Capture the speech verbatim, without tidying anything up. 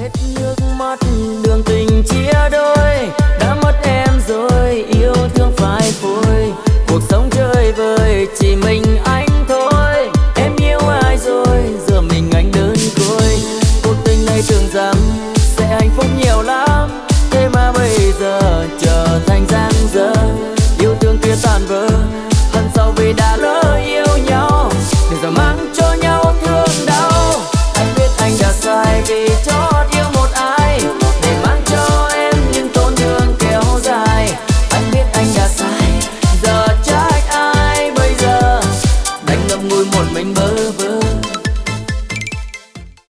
hết nước mắt đường tình chia đôi, đã mất em rồi yêu thương phai phôi, cuộc sống chơi vơi chỉ mình anh